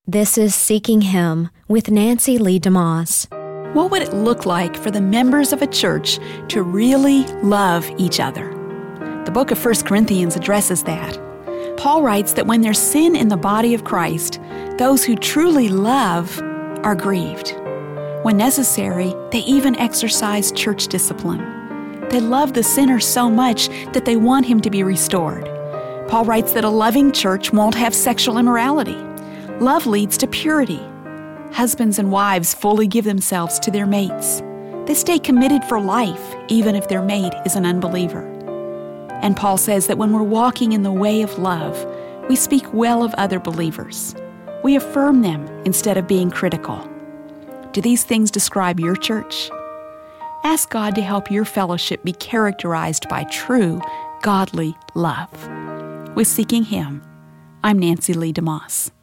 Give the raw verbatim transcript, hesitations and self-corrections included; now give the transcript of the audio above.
This is Seeking Him with Nancy Lee DeMoss. What would it look like for the members of a church to really love each other? The book of First Corinthians addresses that. Paul writes that when there's sin in the body of Christ, those who truly love are grieved. When necessary, they even exercise church discipline. They love the sinner so much that they want him to be restored. Paul writes that a loving church won't have sexual immorality. Love leads to purity. Husbands and wives fully give themselves to their mates. They stay committed for life, even if their mate is an unbeliever. And Paul says that when we're walking in the way of love, we speak well of other believers. We affirm them instead of being critical. Do these things describe your church? Ask God to help your fellowship be characterized by true, godly love. With Seeking Him, I'm Nancy Lee DeMoss.